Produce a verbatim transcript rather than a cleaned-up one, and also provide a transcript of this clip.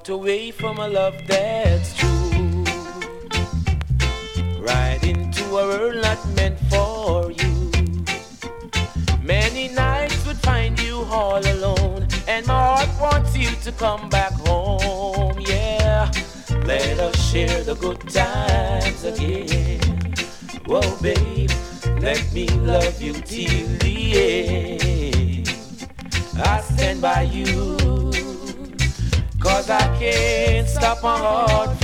walked away from a love that's true, right into a world not meant for you. Many nights would find you all alone, and my heart wants you to come back home, yeah. Let us share the good times again. Whoa, babe, let me love you till the end. I stand by you, cause I can't stop my heart